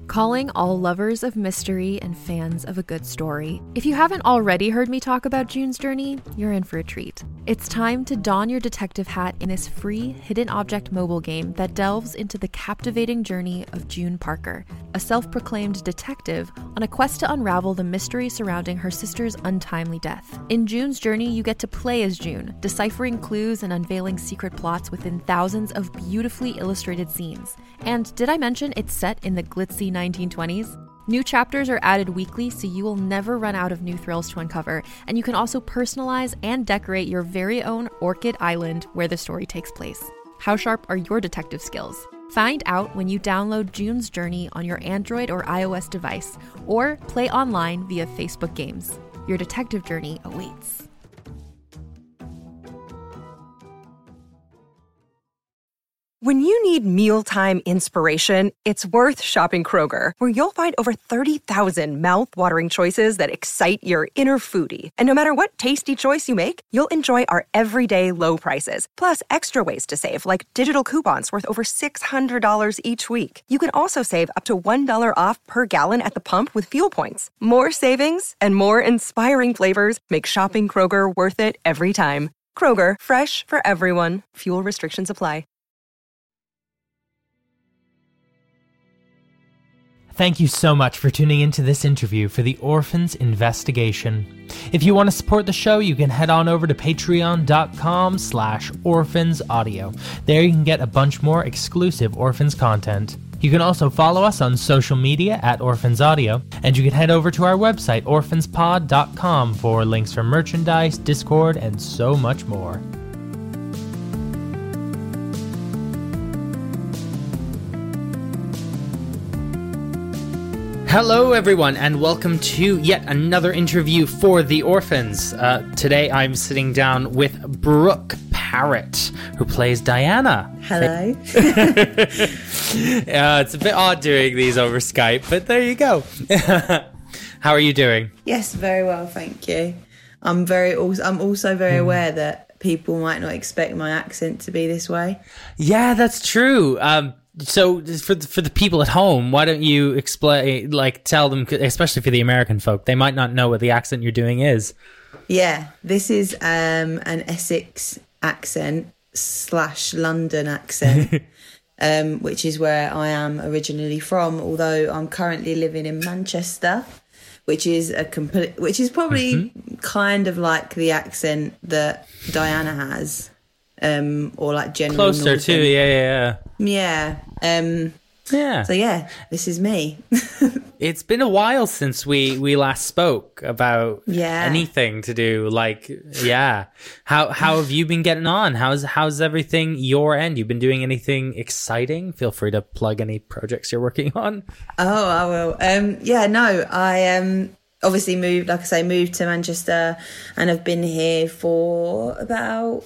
Calling all lovers of mystery and fans of a good story. If you haven't already heard me talk about June's Journey, you're in for a treat. It's time to don your detective hat in this free hidden object mobile game that delves into the captivating journey of June Parker, a self-proclaimed detective on a quest to unravel the mystery surrounding her sister's untimely death. In June's Journey, you get to play as June, deciphering clues and unveiling secret plots within thousands of beautifully illustrated scenes. And did I mention it's set in the glitzy 1920s? New chapters are added weekly, so you will never run out of new thrills to uncover, and you can also personalize and decorate your very own Orchid Island where the story takes place. How sharp are your detective skills? Find out when you download June's Journey on your Android or iOS device, or play online via Facebook Games. Your detective journey awaits. When you need mealtime inspiration, it's worth shopping Kroger, where you'll find over 30,000 mouth-watering choices that excite your inner foodie. And no matter what tasty choice you make, you'll enjoy our everyday low prices, plus extra ways to save, like digital coupons worth over $600 each week. You can also save up to $1 off per gallon at the pump with fuel points. More savings and more inspiring flavors make shopping Kroger worth it every time. Kroger, fresh for everyone. Fuel restrictions apply. Thank you so much for tuning into this interview for the Orphans Investigation. If you want to support the show, you can head on over to patreon.com/orphansaudio. There you can get a bunch more exclusive Orphans content. You can also follow us on social media at Orphans Audio, and you can head over to our website, orphanspod.com, for links for merchandise, Discord, and so much more. Hello, everyone, and welcome to yet another interview for The Orphans. Today, I'm sitting down with Brooke Parrott, who plays Diana. Hello. It's a bit odd doing these over Skype, but there you go. How are you doing? Yes, very well, thank you. I'm also very aware that people might not expect my accent to be this way. Yeah, that's true. So for the people at home, why don't you explain, tell them, especially for the American folk, they might not know what the accent you're doing is. Yeah, this is an Essex accent / London accent, which is where I am originally from, although I'm currently living in Manchester, which is probably kind of like the accent that Diana has. Or like general closer Northern. to yeah. So yeah, this is me. It's been a while since we last spoke about anything to do how have you been getting on? How's everything your end? You've been doing anything exciting? Feel free to plug any projects you're working on. Oh, I will. I obviously moved to Manchester, and I've been here for about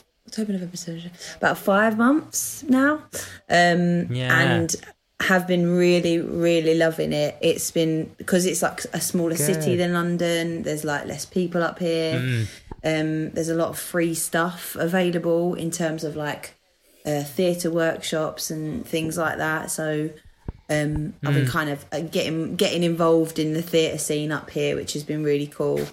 5 months now, and have been really, really loving it. It's been, because it's like a smaller city than London, there's like less people up here. There's a lot of free stuff available in terms of like theatre workshops and things like that. So I've been kind of getting involved in the theatre scene up here, which has been really cool.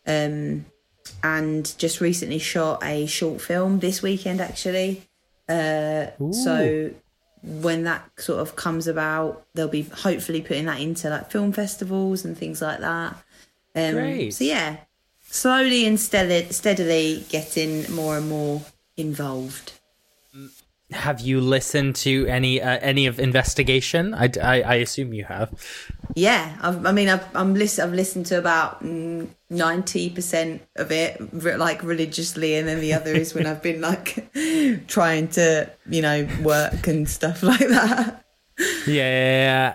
And just recently shot a short film this weekend, actually. So when that sort of comes about, they'll be hopefully putting that into like film festivals and things like that. Great. So yeah, slowly and steadily getting more and more involved. Have you listened to any of Investigation? I assume you have. Yeah, I've listened to about 90% of it, like religiously, and then the other is when I've been like trying to, work and stuff like that. Yeah.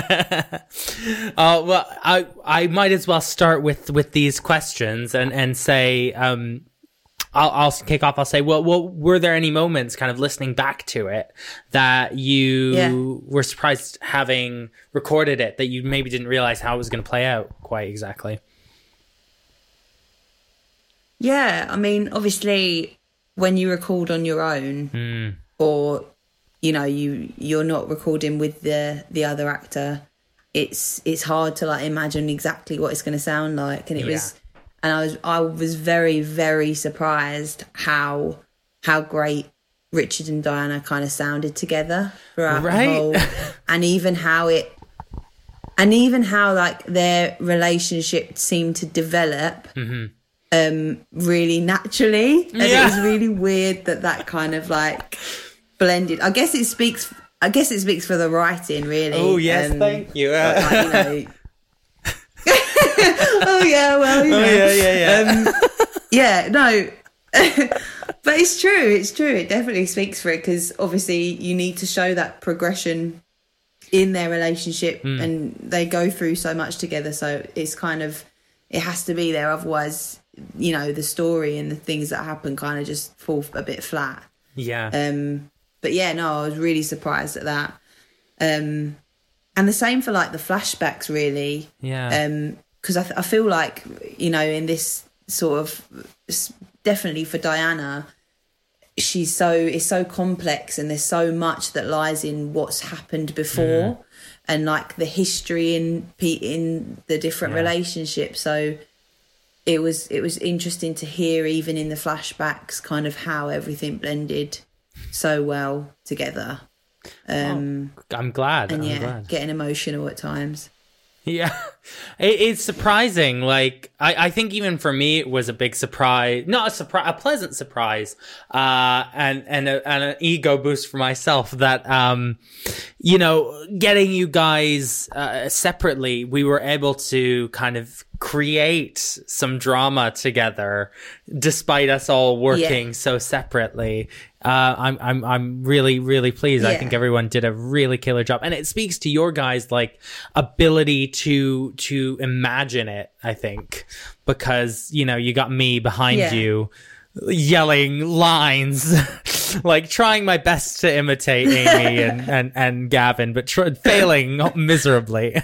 Well, I might as well start with these questions and say, I'll kick off. I'll say, well, were there any moments kind of listening back to it that you were surprised having recorded it, that you maybe didn't realize how it was going to play out quite exactly? Yeah, I mean, obviously, when you record on your own, or you're not recording with the other actor, it's hard to like imagine exactly what it's going to sound like. And I was very, very surprised how great Richard and Diana kind of sounded together throughout the whole, and even how like their relationship seemed to develop really naturally. And it was really weird that kind of like blended. I guess it speaks for the writing, really. Oh yes, thank you. Like, oh yeah, well, no. But it's true. It definitely speaks for it, because obviously you need to show that progression in their relationship, and they go through so much together. So it's kind of, it has to be there. Otherwise, you know, the story and the things that happen kind of just fall a bit flat. Yeah. But yeah, no, I was really surprised at that. And the same for like the flashbacks, really. Yeah. Because I feel like, you know, in this sort of, definitely for Diana, it's so complex, and there's so much that lies in what's happened before, and like the history in the different relationships. So it was interesting to hear, even in the flashbacks, kind of how everything blended so well together. I'm glad. And I'm glad. Getting emotional at times. Yeah, it's surprising. Like, I think even for me, it was a big surprise, not a surprise, a pleasant surprise, and an ego boost for myself that, you know, getting you guys, separately, we were able to kind of create some drama together, despite us all working so separately. I'm really, really pleased. I think everyone did a really killer job, and it speaks to your guys' like ability to imagine it, I think, because, you know, you got me behind you yelling lines, like trying my best to imitate Amy and Gavin, but failing miserably.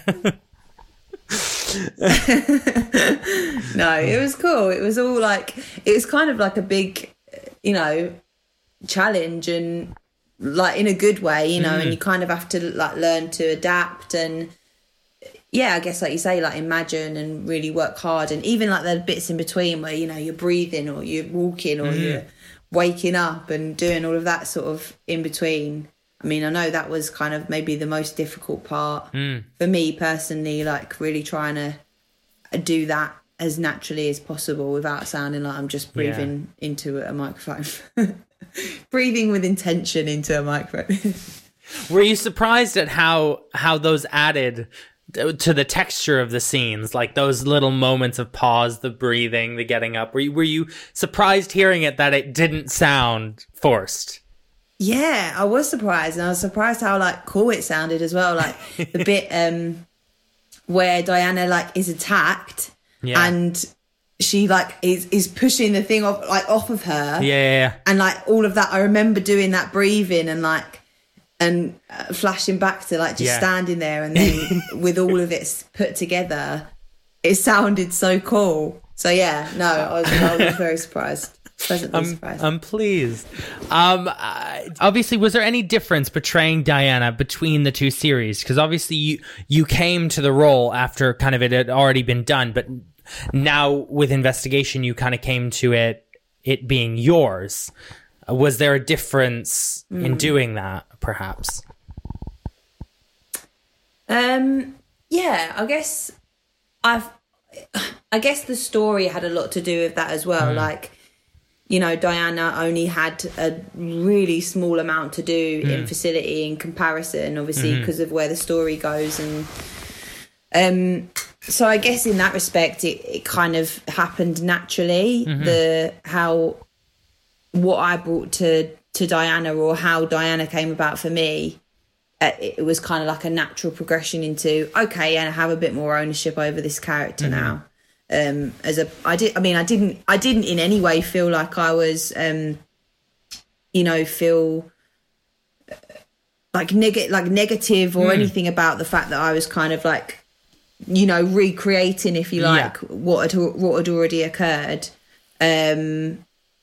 No, it was cool. It was all like, it was kind of like a big, you know, challenge, and like in a good way, you know, and you kind of have to like learn to adapt, and I guess like you say, like imagine and really work hard. And even like the bits in between where, you know, you're breathing or you're walking or you're waking up and doing all of that sort of in between. I mean, I know that was kind of maybe the most difficult part for me personally, like really trying to do that as naturally as possible without sounding like I'm just breathing into a microphone. Breathing with intention into a microphone. Were you surprised at how those added to the texture of the scenes, like those little moments of pause, the breathing, the getting up? Were you surprised hearing it that it didn't sound forced? Yeah, I was surprised, and I was surprised how like cool it sounded as well. Like the bit where Diana like is attacked and she like is pushing the thing off of her. Yeah. And like all of that, I remember doing that breathing and like flashing back to like just standing there, and then with all of it put together, it sounded so cool. So yeah, no, I was very surprised. Pleasantly surprised. I'm pleased. Obviously, was there any difference portraying Diana between the two series? Because obviously you came to the role after kind of it had already been done, but now with Investigation, you kind of came to it being yours. Was there a difference in doing that, perhaps? Yeah, I guess the story had a lot to do with that as well. Like, you know, Diana only had a really small amount to do in facility in comparison, obviously, because of where the story goes. And so I guess in that respect, it kind of happened naturally. What I brought to Diana, or how Diana came about for me, it was kind of like a natural progression into, okay, and I have a bit more ownership over this character now. I didn't in any way feel like I was, you know, feel like negative or anything about the fact that I was kind of like, you know, recreating, if you like, what had already occurred.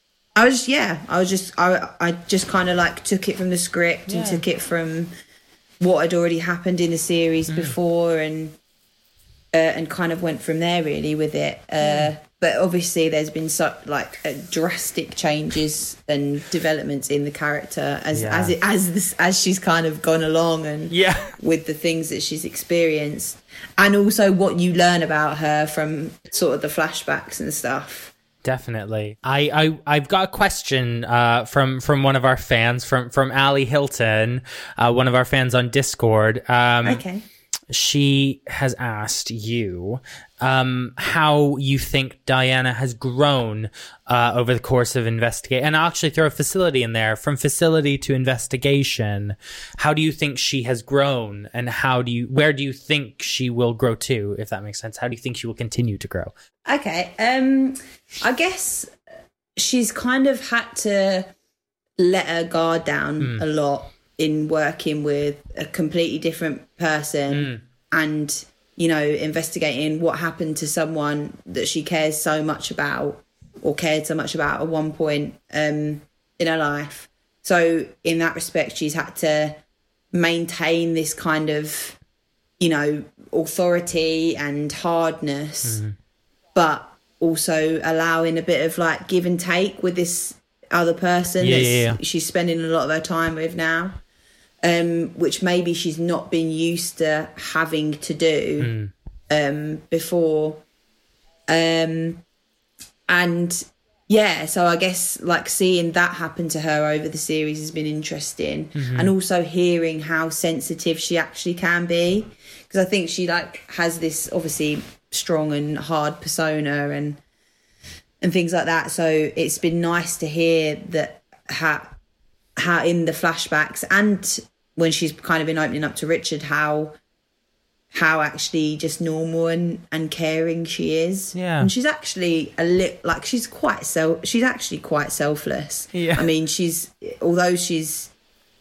I just kind of like took it from the script and took it from what had already happened in the series before, and kind of went from there really with it. But obviously there's been drastic changes and developments in the character as she's kind of gone along, and with the things that she's experienced, and also what you learn about her from sort of the flashbacks and stuff. Definitely. I've got a question from one of our fans, from Ali Hilton, one of our fans on Discord. Okay. She has asked you how you think Diana has grown over the course of investigation. And I'll actually throw a facility in there. From facility to investigation, how do you think she has grown? And where do you think she will grow to, if that makes sense? How do you think she will continue to grow? Okay. I guess she's kind of had to let her guard down a lot in working with a completely different person and, investigating what happened to someone that she cares so much about, or cared so much about at one point in her life. So in that respect, she's had to maintain this kind of, authority and hardness, but also allowing a bit of give and take with this other person she's spending a lot of her time with now. Which maybe she's not been used to having to do before. So I guess seeing that happen to her over the series has been interesting, and also hearing how sensitive she actually can be, because I think she has this obviously strong and hard persona and things like that. So it's been nice to hear that how in the flashbacks and when she's kind of been opening up to Richard, how actually just normal and caring she is. Yeah. And she's actually she's actually quite selfless. Yeah. I mean, although she's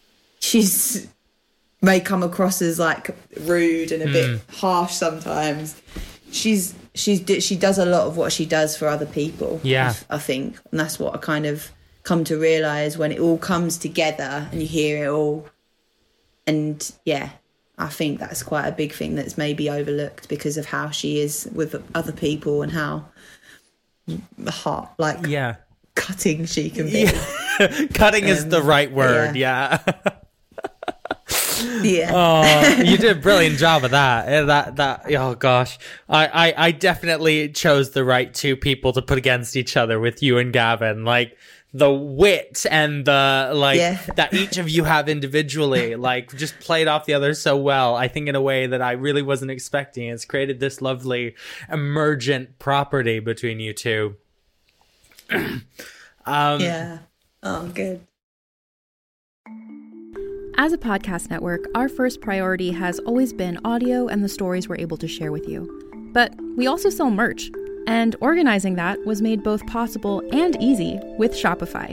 may come across as rude and a bit harsh sometimes, she does a lot of what she does for other people. Yeah. I think. And that's what I kind of come to realise when it all comes together and you hear it all. And I think that's quite a big thing that's maybe overlooked because of how she is with other people and how cutting she can be. Cutting is the right word. Yeah. Yeah. Oh, you did a brilliant job of that. Oh gosh. I definitely chose the right two people to put against each other with you and Gavin. The wit and the that each of you have individually just played off the other so well, I think, in a way that I really wasn't expecting. It's created this lovely emergent property between you two. Yeah. Oh, good. As a podcast network, our first priority has always been audio and the stories we're able to share with you. But we also sell merch, and organizing that was made both possible and easy with Shopify.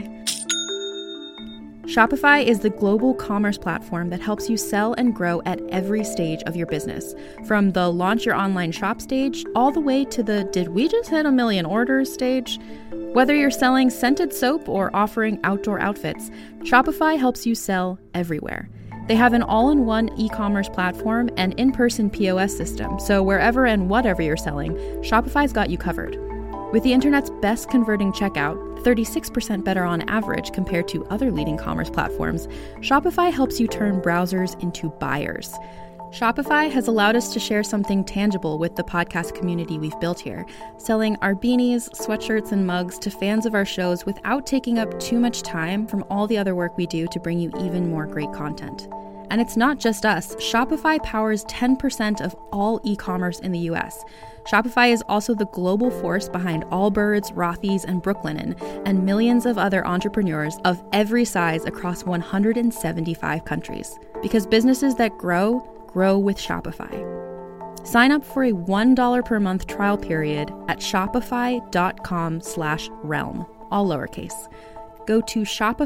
Shopify is the global commerce platform that helps you sell and grow at every stage of your business, from the launch your online shop stage all the way to the did we just hit 1 million orders stage. Whether you're selling scented soap or offering outdoor outfits, Shopify helps you sell everywhere. They have an all-in-one e-commerce platform and in-person POS system, so wherever and whatever you're selling, Shopify's got you covered. With the internet's best converting checkout, 36% better on average compared to other leading commerce platforms, Shopify helps you turn browsers into buyers. Shopify has allowed us to share something tangible with the podcast community we've built here, selling our beanies, sweatshirts, and mugs to fans of our shows without taking up too much time from all the other work we do to bring you even more great content. And it's not just us. Shopify powers 10% of all e-commerce in the US. Shopify is also the global force behind Allbirds, Rothy's, and Brooklinen, and millions of other entrepreneurs of every size across 175 countries. Because businesses that grow with Shopify. Sign up for a $1 per month trial period at shopify.com/realm, all lowercase. Go to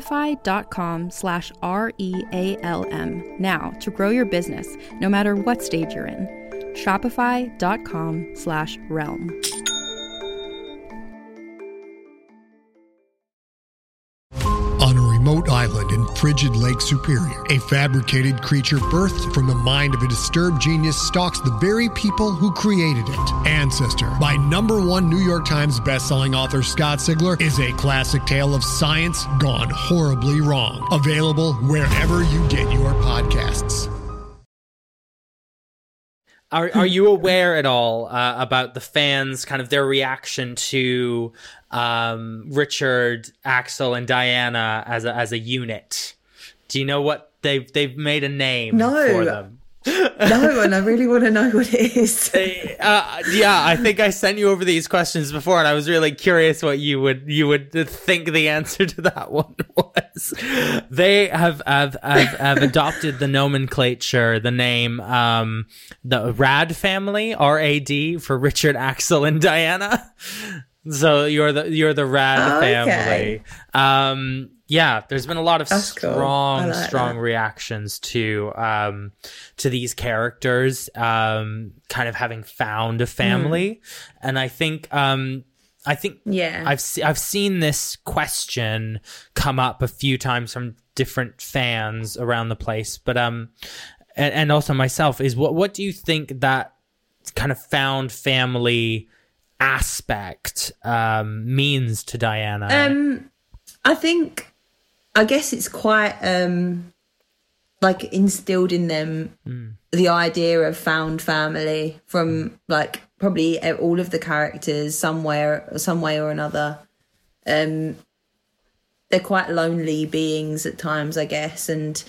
shopify.com/REALM now to grow your business, no matter what stage you're in. Shopify.com/realm. On a remote island in frigid Lake Superior. A fabricated creature birthed from the mind of a disturbed genius stalks the very people who created it. Ancestor, by #1 New York Times bestselling author Scott Sigler, is a classic tale of science gone horribly wrong. Available wherever you get your podcasts. Are you aware at all about the fans, kind of their reaction to Richard, Axel, and Diana as a unit? Do you know what they've made a name for them? No, and I really want to know what it is. Yeah, I think I sent you over these questions before, and I was really curious what you would think the answer to that one was. They have adopted the nomenclature, the name, the Rad family, R-A-D, for Richard, Axel, and Diana. So you're the Rad family. Yeah, there's been a lot of strong reactions to these characters kind of having found a family, and I think I've seen this question come up a few times from different fans around the place, but and also myself, is what do you think that kind of found family aspect means to Diana? I guess it's quite like instilled in them the idea of found family from like probably all of the characters some way or another. They're quite lonely beings at times, I guess, and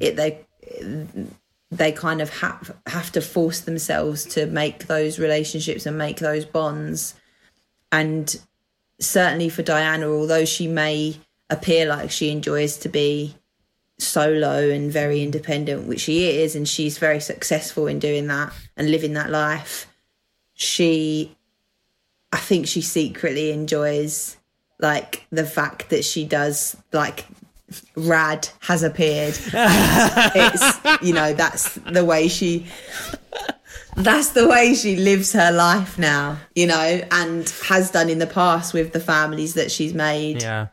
they kind of have to force themselves to make those relationships and make those bonds. And certainly for Diana, although she may appear like she enjoys to be solo and very independent, which she is, and she's very successful in doing that and living that life, I think she secretly enjoys like the fact that she does, like, Rad has appeared. It's, you know, that's the way she lives her life now, you know, and has done in the past with the families that she's made. Yeah.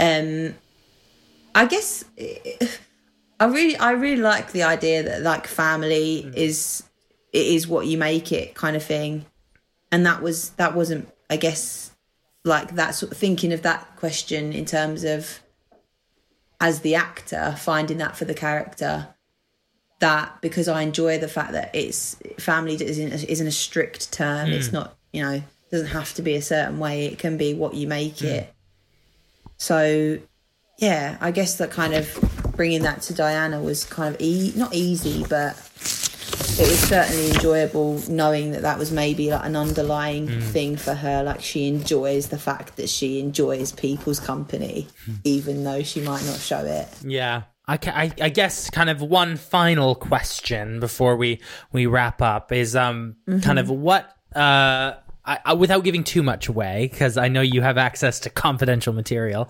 I guess I really like the idea that like family is what you make it kind of thing, and that wasn't, I guess, like that sort of thinking of that question in terms of as the actor finding that for the character, that because I enjoy the fact that it's family isn't a strict term. It's not, you know, doesn't have to be a certain way. It can be what you make it. So, yeah, I guess that kind of bringing that to Diana was kind of not easy, but it was certainly enjoyable knowing that was maybe like an underlying thing for her. Like she enjoys the fact that she enjoys people's company, even though she might not show it. Yeah. I guess kind of one final question before we wrap up is kind of what... without giving too much away, because I know you have access to confidential material.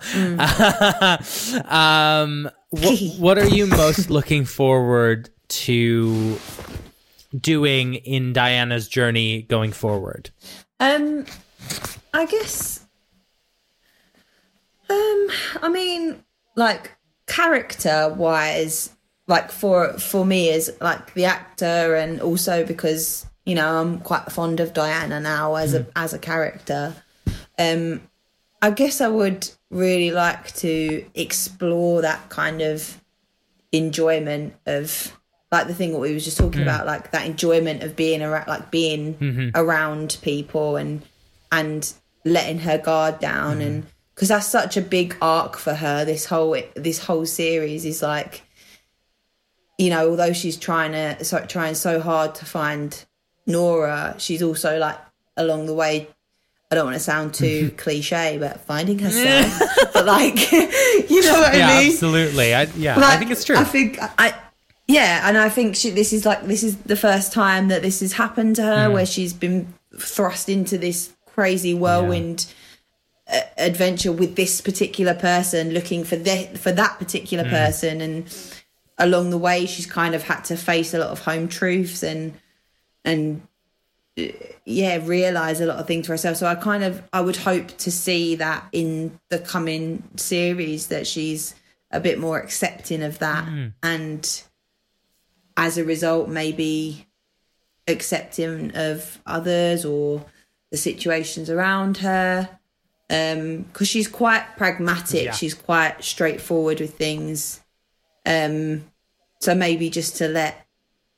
What are you most looking forward to doing in Diana's journey going forward? I guess, I mean, like character-wise, like for me as like the actor, and also because, you know, I'm quite fond of Diana now as a character. I guess I would really like to explore that kind of enjoyment of like the thing that we were just talking about, like that enjoyment of being around, like being around people and letting her guard down, and because that's such a big arc for her. This whole series is like, you know, although she's trying so hard to find Nora, she's also like along the way, I don't want to sound too cliche, but finding herself. But like, you know what I mean? Absolutely. I think it's true. I think and I think this is the first time that this has happened to her, where she's been thrust into this crazy whirlwind adventure with this particular person, looking for that particular person, and along the way she's kind of had to face a lot of home truths and realize a lot of things for herself. So I would hope to see that in the coming series, that she's a bit more accepting of that, and as a result, maybe accepting of others or the situations around her. Because she's quite pragmatic, she's quite straightforward with things. So maybe just to let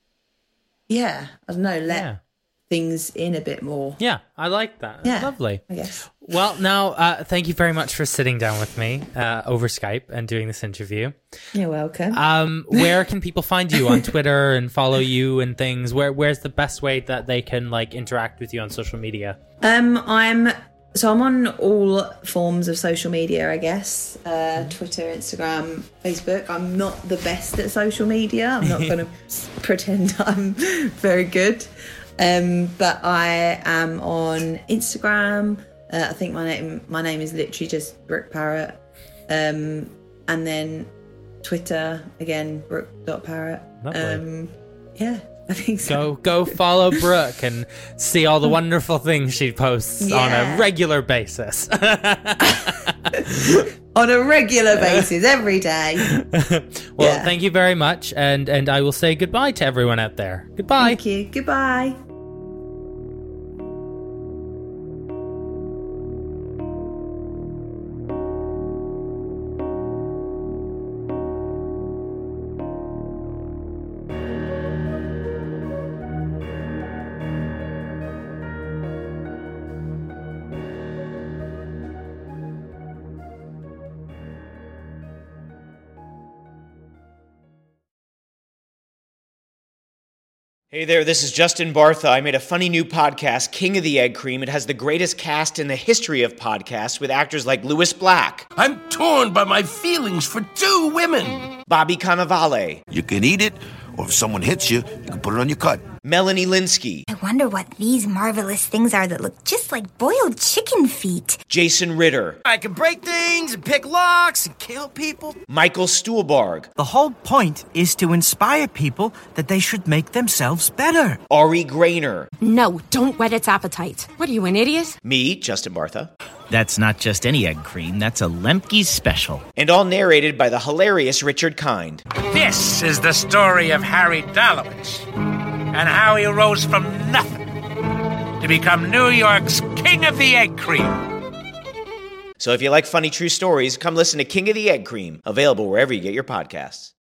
things in a bit more. Yeah, I like that. Yeah, lovely. I guess. Well, now, thank you very much for sitting down with me over Skype and doing this interview. You're welcome. Where can people find you on Twitter and follow you and things? Where's the best way that they can like interact with you on social media? I'm on all forms of social media, I guess. Twitter, Instagram, Facebook. I'm not the best at social media. I'm not going to pretend I'm very good. But I am on Instagram. I think my name is literally just Brooke Parrott. And then Twitter, again, Brooke.Parrott. Yeah. I think so. Go follow Brooke and see all the wonderful things she posts on a regular basis. On a regular basis, every day. Well, thank you very much, and I will say goodbye to everyone out there. Goodbye. Thank you. Goodbye. Hey there, this is Justin Bartha. I made a funny new podcast, King of the Egg Cream. It has the greatest cast in the history of podcasts with actors like Louis Black. I'm torn by my feelings for two women. Bobby Cannavale. You can eat it, or if someone hits you, you can put it on your cut. Melanie Linsky. I wonder what these marvelous things are that look just like boiled chicken feet. Jason Ritter. I can break things and pick locks and kill people. Michael Stuhlbarg. The whole point is to inspire people that they should make themselves better. Ari Grainer. No, don't whet its appetite. What are you, an idiot? Me, Justin Bartha. That's not just any egg cream, that's a Lemke's special. And all narrated by the hilarious Richard Kind. This is the story of Harry Dalowitz and how he rose from nothing to become New York's King of the Egg Cream. So if you like funny true stories, come listen to King of the Egg Cream, available wherever you get your podcasts.